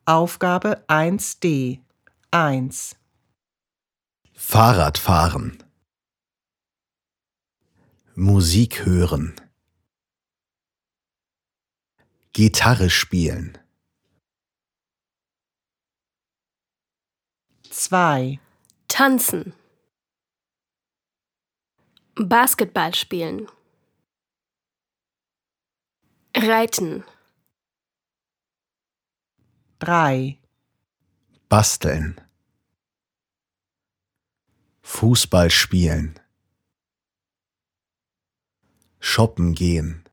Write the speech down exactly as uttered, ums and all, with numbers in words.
Aufgabe eins d eins. Fahrradfahren. Musik hören. Gitarre spielen. zwei. Tanzen. Basketball spielen. Reiten. drei. Basteln. Fußball spielen. Shoppen gehen.